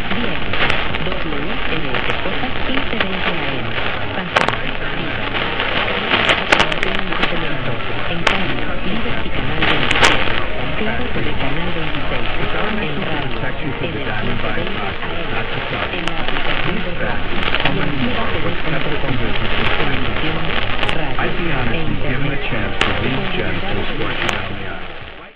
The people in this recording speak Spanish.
Bien. WRFJ 1520 AM. Pasaje. Viva. En cambio, Liberty Canal 27. Claro por el Canal 26. En radio. En el 1520 AM. En la aplicación de radio. Y en cibertv.com. Televisión, radio I'd be e honored to be given a internet. chance to lead Genesis watching